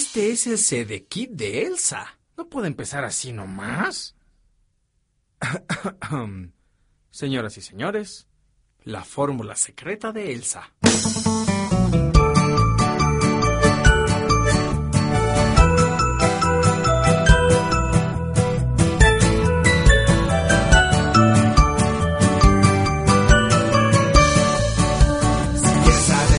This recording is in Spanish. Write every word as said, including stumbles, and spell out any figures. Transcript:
Este es el CD-Kit de Elsa. No puede empezar así nomás. Señoras y señores, la fórmula secreta de Elsa.